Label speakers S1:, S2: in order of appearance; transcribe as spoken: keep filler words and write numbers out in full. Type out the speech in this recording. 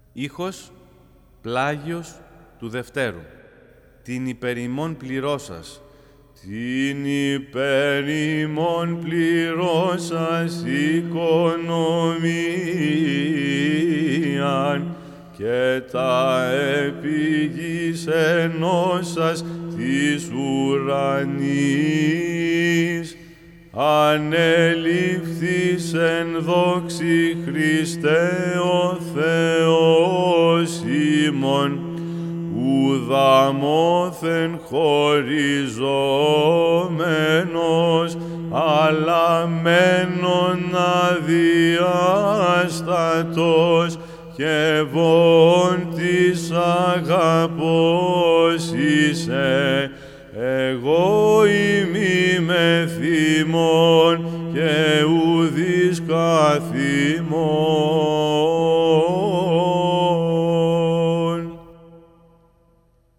S1: Ήχος Πλάγιος του Δευτέρου. Την υπερημών πληρώσας. Την υπερημών πληρώσας οικονομίαν και τα επίγης ενώσας της ουρανής. Ανελήφθης εν δόξη Χριστέ ο Θεός ημών, ουδαμόθεν χωριζόμενος, αλλά μένον αδιάστατος και βον της αγαπός είσαι. Εγώ ημί με θυμών και ουδείς καθημών.